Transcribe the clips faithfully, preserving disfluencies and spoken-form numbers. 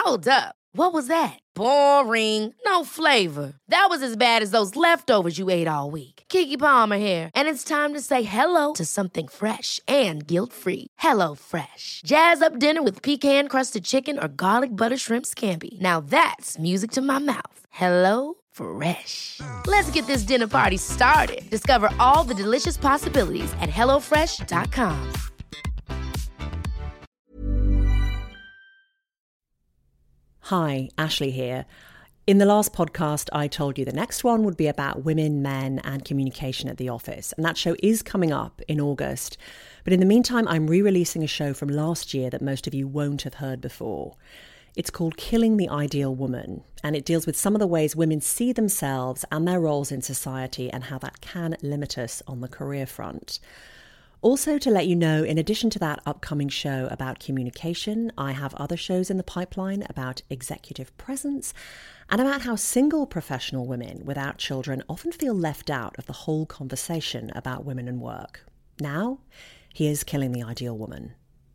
Hold up. What was that? Boring. No flavor. That was as bad as those leftovers you ate all week. Keke Palmer here, and it's time to say hello to something fresh and guilt-free. Hello Fresh. Jazz up dinner with pecan-crusted chicken or garlic butter shrimp scampi. Now that's music to my mouth. Hello Fresh. Let's get this dinner party started. Discover all the delicious possibilities at hello fresh dot com. Hi, Ashley here. In the last podcast, I told you the next one would be about women, men, and communication at the office. And that show is coming up in August. But in the meantime, I'm re-releasing a show from last year that most of you won't have heard before. It's called Killing the Ideal Woman, and it deals with some of the ways women see themselves and their roles in society and how that can limit us on the career front. Also, to let you know, in addition to that upcoming show about communication, I have other shows in the pipeline about executive presence and about how single professional women without children often feel left out of the whole conversation about women and work. Now, here's Killing the Ideal Woman.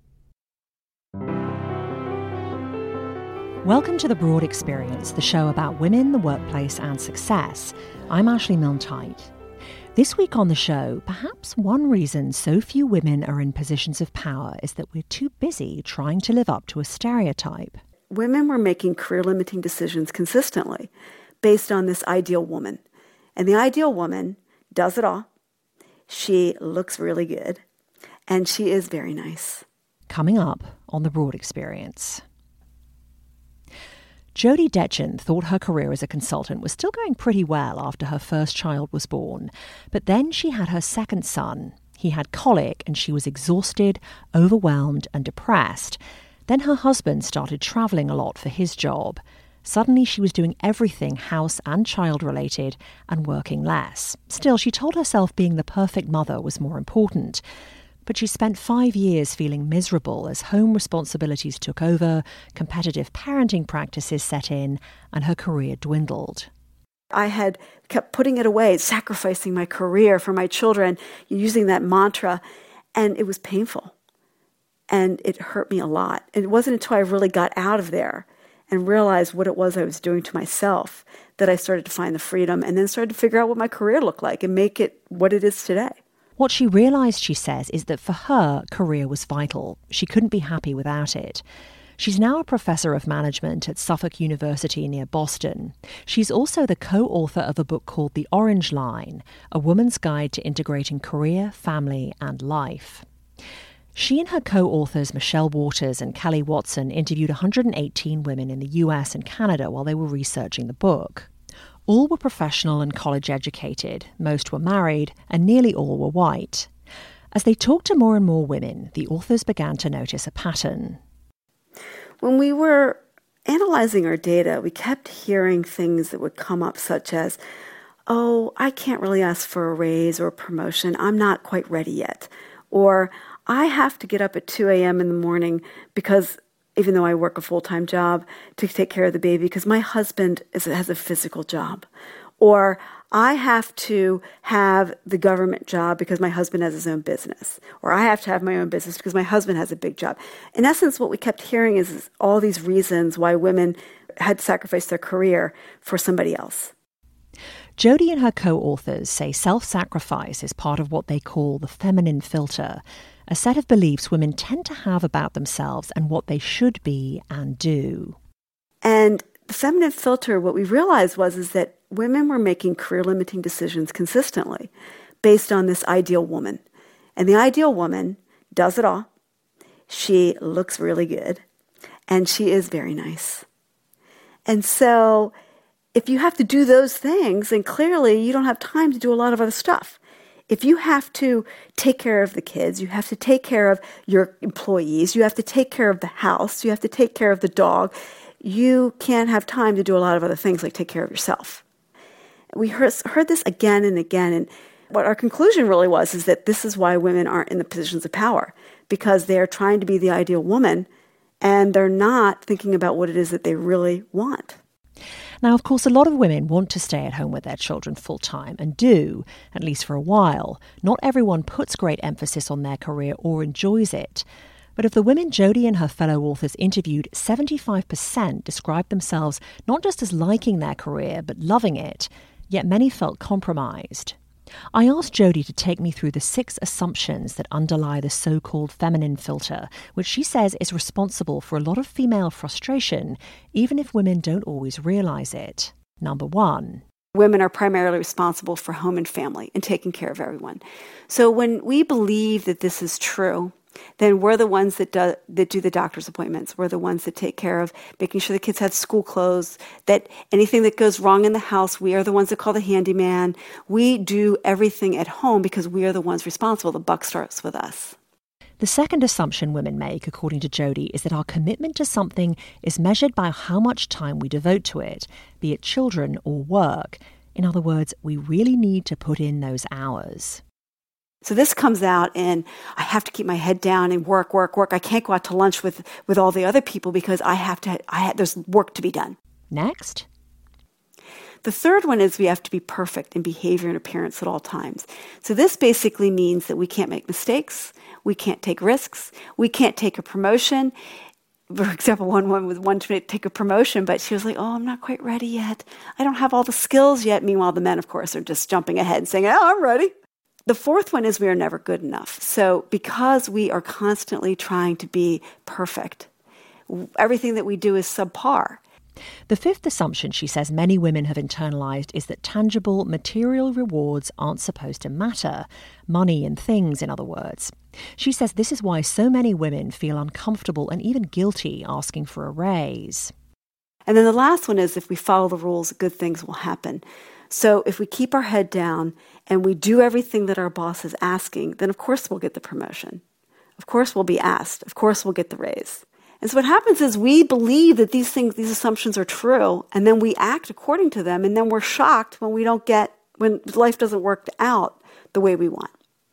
Welcome to The Broad Experience, the show about women, the workplace and success. I'm Ashley Milne-Tyte. This week on the show, perhaps one reason so few women are in positions of power is that we're too busy trying to live up to a stereotype. Women were making career-limiting decisions consistently based on this ideal woman. And the ideal woman does it all. She looks really good. And she is very nice. Coming up on The Broad Experience. Jodie Detjen thought her career as a consultant was still going pretty well after her first child was born. But then she had her second son. He had colic and she was exhausted, overwhelmed and depressed. Then her husband started travelling a lot for his job. Suddenly she was doing everything house and child related and working less. Still, she told herself being the perfect mother was more important. But she spent five years feeling miserable as home responsibilities took over, competitive parenting practices set in, and her career dwindled. I had kept putting it away, sacrificing my career for my children, using that mantra, and it was painful. And it hurt me a lot. And it wasn't until I really got out of there and realized what it was I was doing to myself that I started to find the freedom and then started to figure out what my career looked like and make it what it is today. What she realised, she says, is that for her, career was vital. She couldn't be happy without it. She's now a professor of management at Suffolk University near Boston. She's also the co-author of a book called The Orange Line, A Woman's Guide to Integrating Career, Family and Life. She and her co-authors Michelle Waters and Kelly Watson interviewed one hundred eighteen women in the U S and Canada while they were researching the book. All were professional and college educated, most were married, and nearly all were white. As they talked to more and more women, the authors began to notice a pattern. When we were analyzing our data, we kept hearing things that would come up such as, oh, I can't really ask for a raise or a promotion. I'm not quite ready yet. Or I have to get up at two a.m. in the morning because even though I work a full-time job, to take care of the baby because my husband is, has a physical job. Or I have to have the government job because my husband has his own business. Or I have to have my own business because my husband has a big job. In essence, what we kept hearing is, is all these reasons why women had to sacrifice their career for somebody else. Jodie and her co-authors say self-sacrifice is part of what they call the feminine filter, a set of beliefs women tend to have about themselves and what they should be and do. And the feminine filter, what we realized was is that women were making career-limiting decisions consistently based on this ideal woman. And the ideal woman does it all. She looks really good. And she is very nice. And so if you have to do those things, then clearly you don't have time to do a lot of other stuff. If you have to take care of the kids, you have to take care of your employees, you have to take care of the house, you have to take care of the dog, you can't have time to do a lot of other things like take care of yourself. We heard, heard this again and again, and what our conclusion really was is that this is why women aren't in the positions of power, because they're trying to be the ideal woman, and they're not thinking about what it is that they really want. Now, of course, a lot of women want to stay at home with their children full-time and do, at least for a while. Not everyone puts great emphasis on their career or enjoys it. But of the women Jodi and her fellow authors interviewed, seventy-five percent described themselves not just as liking their career, but loving it, yet many felt compromised. I asked Jodi to take me through the six assumptions that underlie the so-called feminine filter, which she says is responsible for a lot of female frustration, even if women don't always realize it. Number one. Women are primarily responsible for home and family and taking care of everyone. So when we believe that this is true, then we're the ones that do, that do the doctor's appointments. We're the ones that take care of making sure the kids have school clothes, that anything that goes wrong in the house, we are the ones that call the handyman. We do everything at home because we are the ones responsible. The buck starts with us. The second assumption women make, according to Jodi, is that our commitment to something is measured by how much time we devote to it, be it children or work. In other words, we really need to put in those hours. So this comes out in, I have to keep my head down and work, work, work. I can't go out to lunch with, with all the other people because I have to, I have, there's work to be done. Next. The third one is we have to be perfect in behavior and appearance at all times. So this basically means that we can't make mistakes. We can't take risks. We can't take a promotion. For example, one woman was wanted to take a promotion, but she was like, oh, I'm not quite ready yet. I don't have all the skills yet. Meanwhile, the men, of course, are just jumping ahead and saying, oh, I'm ready. The fourth one is we are never good enough. So because we are constantly trying to be perfect, everything that we do is subpar. The fifth assumption she says many women have internalized is that tangible material rewards aren't supposed to matter. Money and things, in other words. She says this is why so many women feel uncomfortable and even guilty asking for a raise. And then the last one is if we follow the rules, good things will happen. So if we keep our head down and we do everything that our boss is asking, then of course we'll get the promotion. Of course we'll be asked. Of course we'll get the raise. And so what happens is we believe that these things, these assumptions are true, and then we act according to them, and then we're shocked when we don't get, when life doesn't work out the way we want.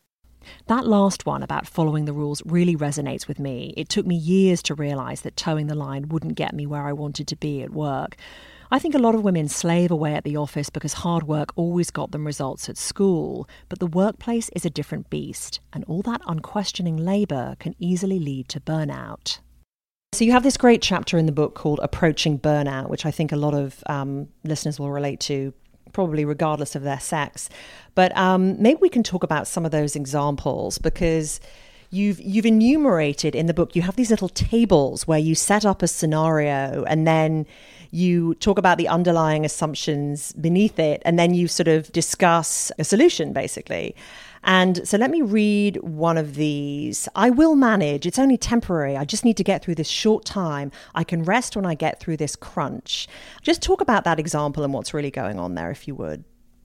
That last one about following the rules really resonates with me. It took me years to realize that towing the line wouldn't get me where I wanted to be at work. I think a lot of women slave away at the office because hard work always got them results at school, but the workplace is a different beast, and all that unquestioning labour can easily lead to burnout. So you have this great chapter in the book called Approaching Burnout, which I think a lot of um, listeners will relate to, probably regardless of their sex. But um, maybe we can talk about some of those examples, because You've you've enumerated in the book, you have these little tables where you set up a scenario and then you talk about the underlying assumptions beneath it, and then you sort of discuss a solution, basically. And so let me read one of these. I will manage. It's only temporary. I just need to get through this short time. I can rest when I get through this crunch. Just talk about that example and what's really going on there, if you would.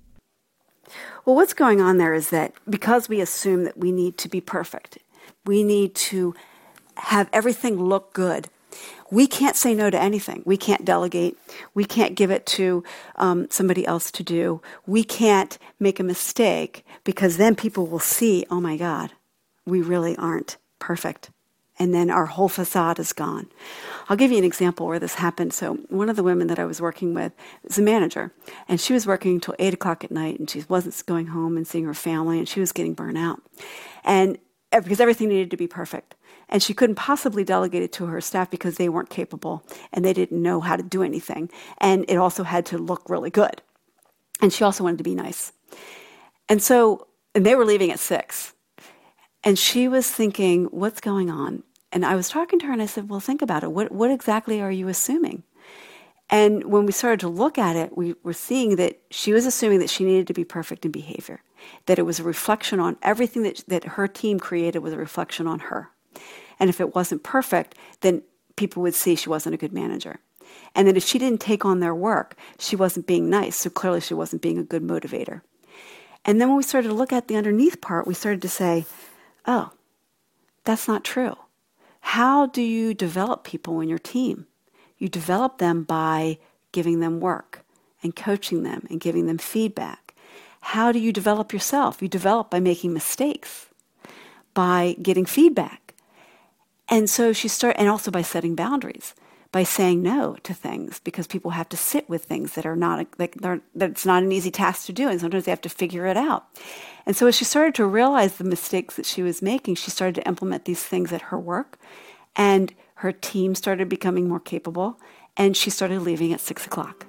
Well, what's going on there is that because we assume that we need to be perfect, we need to have everything look good, we can't say no to anything. We can't delegate. We can't give it to um, somebody else to do. We can't make a mistake, because then people will see, oh my God, we really aren't perfect. And then our whole facade is gone. I'll give you an example where this happened. So one of the women that I was working with was a manager, and she was working until eight o'clock at night, and she wasn't going home and seeing her family, and she was getting burnt out. And because everything needed to be perfect. And she couldn't possibly delegate it to her staff because they weren't capable and they didn't know how to do anything. And it also had to look really good. And she also wanted to be nice. And so, and they were leaving at six. And she was thinking, what's going on? And I was talking to her and I said, well, think about it. What, what exactly are you assuming? And when we started to look at it, we were seeing that she was assuming that she needed to be perfect in behavior, that it was a reflection on everything that, that her team created was a reflection on her. And if it wasn't perfect, then people would see she wasn't a good manager. And then if she didn't take on their work, she wasn't being nice, so clearly she wasn't being a good motivator. And then when we started to look at the underneath part, we started to say, oh, that's not true. How do you develop people in your team? You develop them by giving them work and coaching them and giving them feedback. How do you develop yourself? You develop by making mistakes, by getting feedback. And so she started, and also by setting boundaries. by saying no to things, because people have to sit with things that are not, like, they're, that it's not an easy task to do, and sometimes they have to figure it out. And so as she started to realize the mistakes that she was making, she started to implement these things at her work, and her team started becoming more capable, and she started leaving at six o'clock.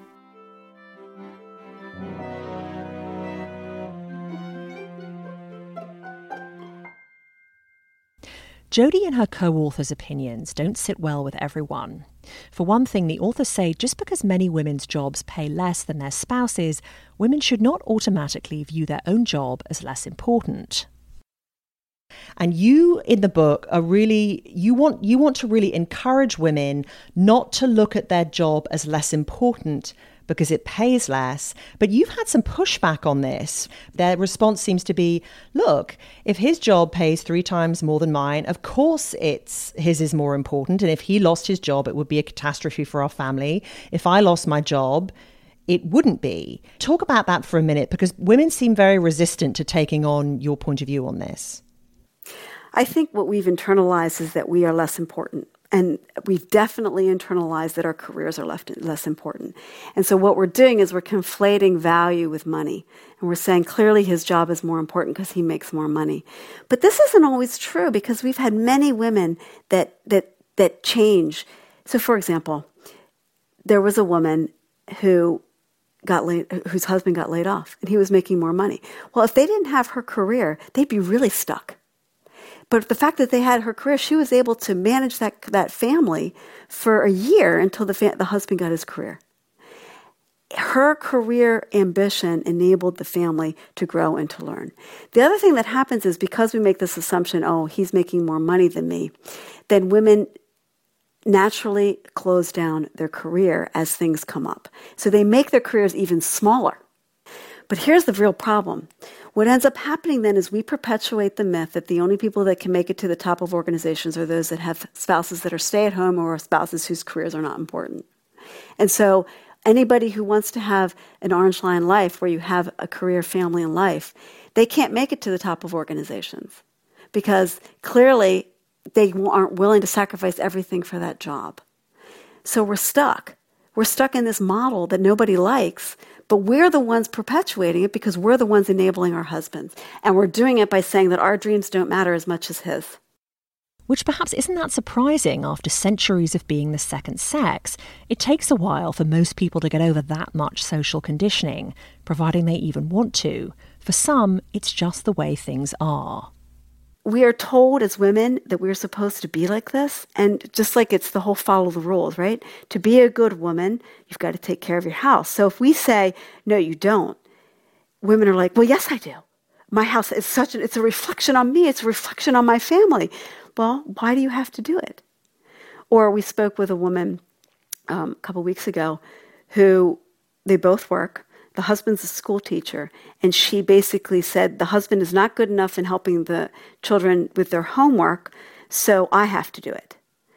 Jodi and her co-authors' opinions don't sit well with everyone. For one thing, the authors say just because many women's jobs pay less than their spouses, women should not automatically view their own job as less important. And you, in the book, are really, you want you want to really encourage women not to look at their job as less important because it pays less. But you've had some pushback on this. Their response seems to be, look, if his job pays three times more than mine, of course it's his is more important. And if he lost his job, it would be a catastrophe for our family. If I lost my job, it wouldn't be. Talk about that for a minute, because women seem very resistant to taking on your point of view on this. I think what we've internalized is that we are less important. And we've definitely internalized that our careers are left, less important. And so what we're doing is we're conflating value with money. And we're saying clearly his job is more important because he makes more money. But this isn't always true, because we've had many women that that that change. So for example, there was a woman who got laid, whose husband got laid off, and he was making more money. Well, if they didn't have her career, they'd be really stuck. But the fact that they had her career, she was able to manage that that family for a year until the fa- the husband got his career. Her career ambition enabled the family to grow and to learn. The other thing that happens is, because we make this assumption, oh, he's making more money than me, then women naturally close down their career as things come up. So they make their careers even smaller. But here's the real problem. What ends up happening then is we perpetuate the myth that the only people that can make it to the top of organizations are those that have spouses that are stay-at-home or spouses whose careers are not important. And so anybody who wants to have an orange line life where you have a career, family, and life, they can't make it to the top of organizations, because clearly they aren't willing to sacrifice everything for that job. So we're stuck. We're stuck in this model that nobody likes, but we're the ones perpetuating it because we're the ones enabling our husbands. And we're doing it by saying that our dreams don't matter as much as his. Which perhaps isn't that surprising after centuries of being the second sex. It takes a while for most people to get over that much social conditioning, providing they even want to. For some, it's just the way things are. We are told as women that we're supposed to be like this. And just like it's the whole follow the rules, right? To be a good woman, you've got to take care of your house. So if we say, no, you don't, women are like, well, yes, I do. My house is such an, it's a reflection on me. It's a reflection on my family. Well, why do you have to do it? Or we spoke with a woman um, a couple weeks ago who, they both work. The husband's a school teacher, and she basically said the husband is not good enough in helping the children with their homework, so I have to do it.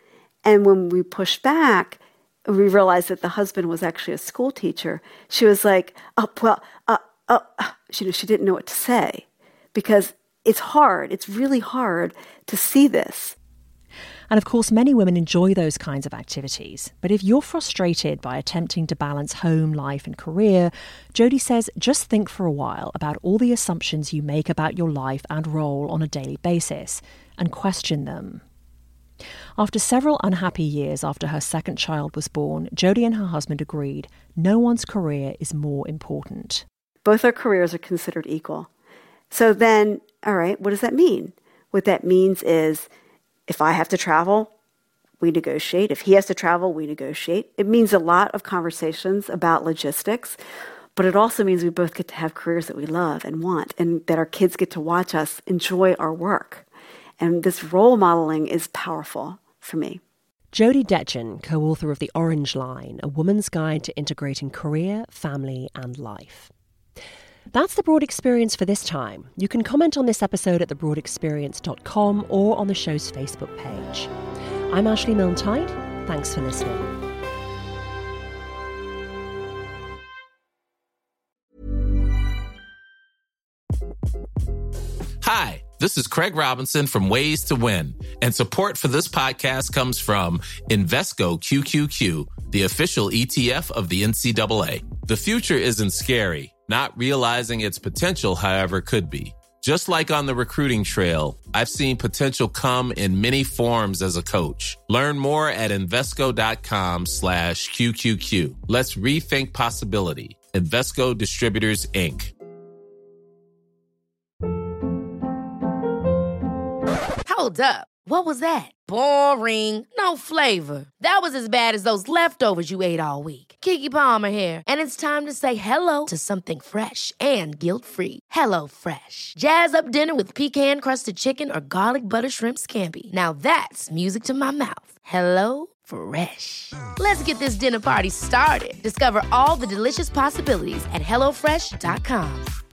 And when we pushed back, we realized that the husband was actually a school teacher. She was like, oh, well, uh, uh, she, she didn't know what to say, because it's hard. It's really hard to see this. And of course, many women enjoy those kinds of activities. But if you're frustrated by attempting to balance home, life and career, Jodi says just think for a while about all the assumptions you make about your life and role on a daily basis and question them. After several unhappy years after her second child was born, Jodi and her husband agreed no one's career is more important. Both our careers are considered equal. So then, all right, what does that mean? What that means is, if I have to travel, we negotiate. If he has to travel, we negotiate. It means a lot of conversations about logistics, but it also means we both get to have careers that we love and want, and that our kids get to watch us enjoy our work. And this role modeling is powerful for me. Jodi Detjen, co-author of The Orange Line, A Woman's Guide to Integrating Career, Family and Life. That's The Broad Experience for this time. You can comment on this episode at the broad experience dot com or on the show's Facebook page. I'm Ashley Milne-Tyte. Thanks for listening. Hi, This is Craig Robinson from Ways to Win, and support for this podcast comes from Invesco Q Q Q, the official E T F of the N C double A. The future isn't scary. Not realizing its potential, however, could be. Just like on the recruiting trail, I've seen potential come in many forms as a coach. Learn more at Invesco.com slash QQQ. Let's rethink possibility. Invesco Distributors, Incorporated. Hold up. What was that? Boring. No flavor. That was as bad as those leftovers you ate all week. Keke Palmer here, and it's time to say hello to something fresh and guilt-free. Hello Fresh. Jazz up dinner with pecan-crusted chicken or garlic butter shrimp scampi. Now that's music to my mouth. Hello Fresh. Let's get this dinner party started. Discover all the delicious possibilities at hello fresh dot com.